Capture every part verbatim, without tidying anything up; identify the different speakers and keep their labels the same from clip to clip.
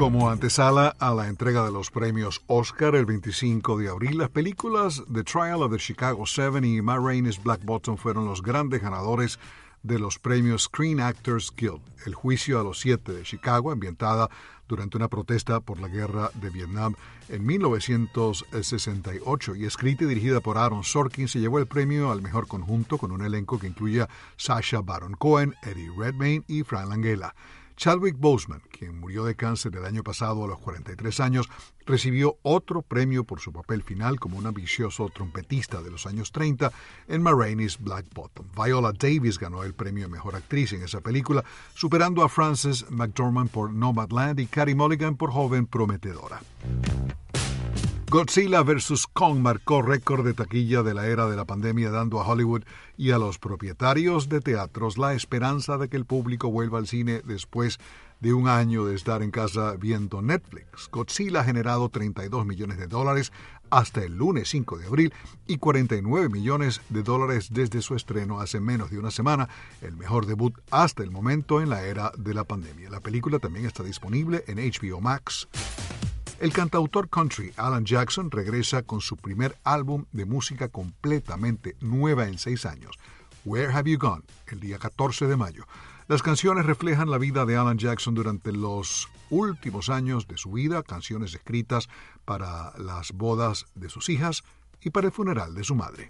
Speaker 1: Como antesala a la entrega de los premios Oscar el veinticinco de abril, las películas The Trial of the Chicago Seven y Ma Rainey's Black Bottom fueron los grandes ganadores de los premios Screen Actors Guild. El juicio a los siete de Chicago, ambientada durante una protesta por la guerra de Vietnam en mil novecientos sesenta y ocho y escrita y dirigida por Aaron Sorkin, se llevó el premio al mejor conjunto con un elenco que incluye a Sacha Baron Cohen, Eddie Redmayne y Frank Langella. Chadwick Boseman, quien murió de cáncer el año pasado a los cuarenta y tres años, recibió otro premio por su papel final como un ambicioso trompetista de los años treinta en Ma Rainey's Black Bottom. Viola Davis ganó el premio a Mejor Actriz en esa película, superando a Frances McDormand por Nomadland y Carey Mulligan por Joven Prometedora. Godzilla versus. Kong marcó récord de taquilla de la era de la pandemia, dando a Hollywood y a los propietarios de teatros la esperanza de que el público vuelva al cine después de un año de estar en casa viendo Netflix. Godzilla ha generado treinta y dos millones de dólares hasta el lunes cinco de abril y cuarenta y nueve millones de dólares desde su estreno hace menos de una semana, el mejor debut hasta el momento en la era de la pandemia. La película también está disponible en H B O Max. El cantautor country Alan Jackson regresa con su primer álbum de música completamente nueva en seis años, Where Have You Gone?, el día catorce de mayo. Las canciones reflejan la vida de Alan Jackson durante los últimos años de su vida, canciones escritas para las bodas de sus hijas y para el funeral de su madre.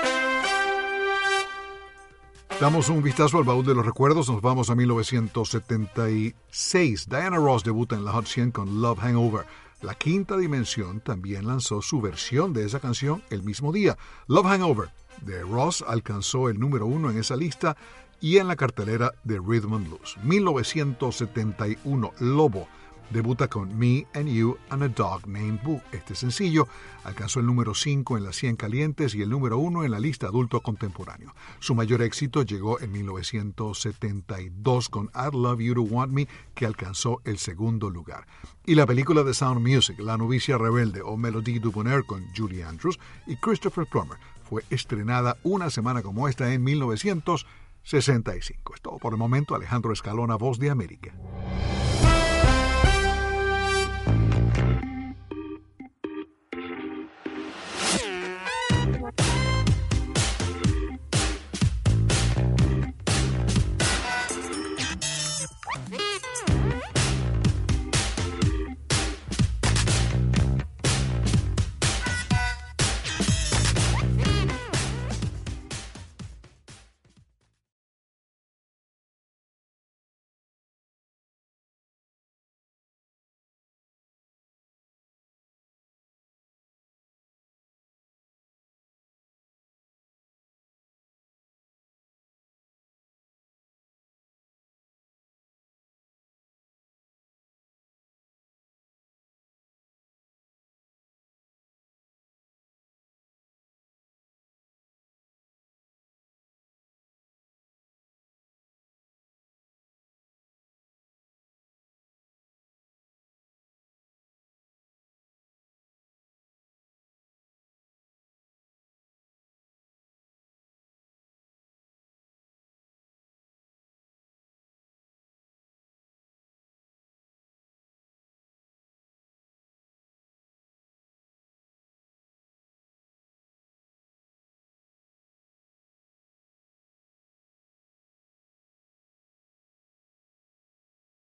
Speaker 1: Damos un vistazo al baúl de los recuerdos, nos vamos a mil novecientos setenta y seis. Diana Ross debuta en la Hot cien con Love Hangover. La Quinta Dimensión también lanzó su versión de esa canción el mismo día. Love Hangover de Ross alcanzó el número uno en esa lista y en la cartelera de Rhythm and Blues. mil novecientos setenta y uno, Lobo debuta con Me and You and a Dog Named Boo. Este sencillo alcanzó el número cinco en las cien calientes y el número uno en la lista adulto contemporáneo. Su mayor éxito llegó en mil novecientos setenta y dos con I'd Love You to Want Me, que alcanzó el segundo lugar. Y la película de Sound of Music, La novicia rebelde o Melody du Bonheur con Julie Andrews y Christopher Plummer, fue estrenada una semana como esta en mil novecientos sesenta y cinco. Es todo por el momento. Alejandro Escalona, Voz de América.